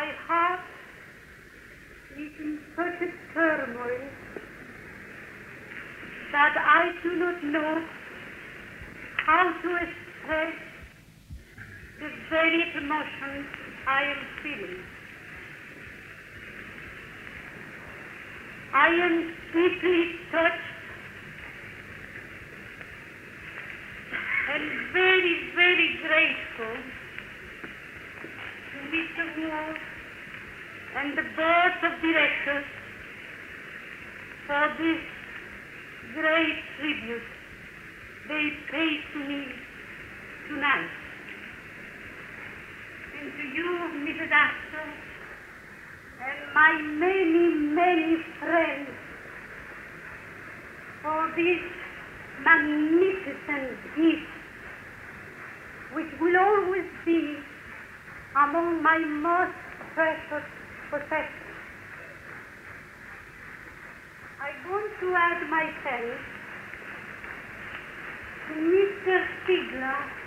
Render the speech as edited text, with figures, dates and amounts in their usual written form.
My heart is in such a turmoil that I do not know how to express the very emotions I am feeling. I am deeply touched and very, very grateful to Mr. Moore and the board of directors for this great tribute they pay to me tonight. And to you, Mrs. Astor, and my many, many friends for this magnificent gift, which will always be among my most precious possessions. I want to add my thanks to Mr. Stigler